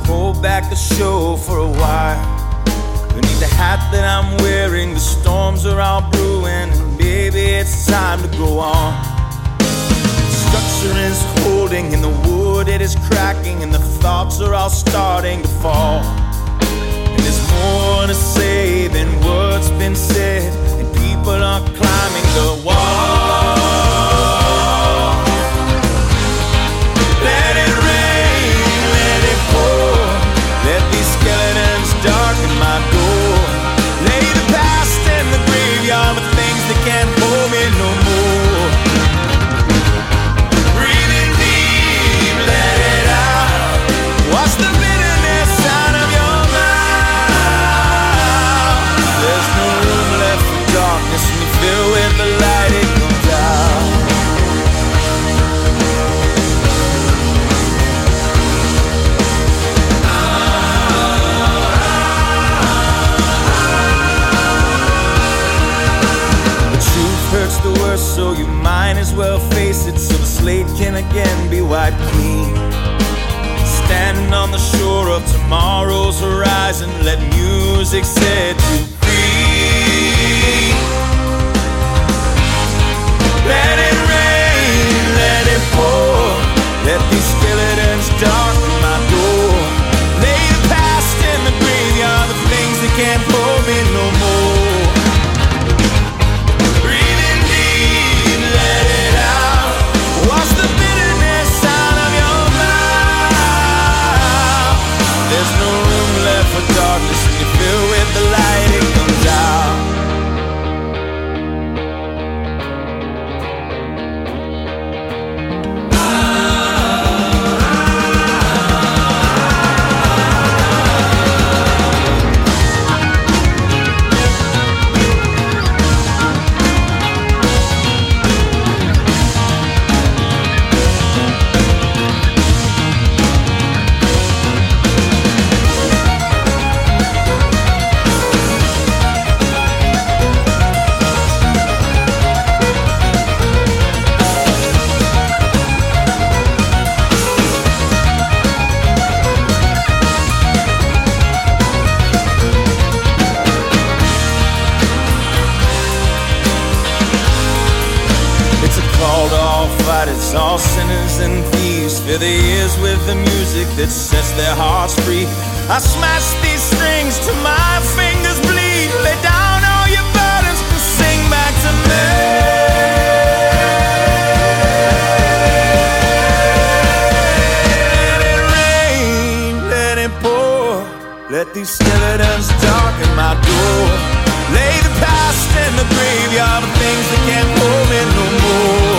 hold back the show for a while. Beneath the hat that I'm wearing, the storms are all brewing, and baby, it's time to go on. The structure is holding, and the wood, it is cracking, and the thoughts are all starting to fall. And there's more to say than what's been said, and people are climbing the wall. Let it rain, let it pour, let these skeletons darken my door. Lay the past in the graveyard with things that can't hold me no more. Breathe in deep, let it out. Wash the bitterness out of your mouth. There's no room left for darkness when you fill with the light, it comes out. Hurts the worst, so you might as well face it, so the slate can again be wiped clean. Standing on the shore of tomorrow's horizon, let music set you free. Let it rain, let it pour, let these skeletons darken my door. Lay the past in the graveyard, the things that can't hold me no more. Wash the bitterness out of your mouth. There's no room left for darkness when you fill with the light, it comes out. It's all sinners and thieves. Fill the ears with the music that sets their hearts free. I smash these strings till my fingers bleed. Lay down all your burdens and sing back to me. Let it rain, let it pour, let these skeletons darken my door. Lay the past in the graveyard of things that can't hold me no more.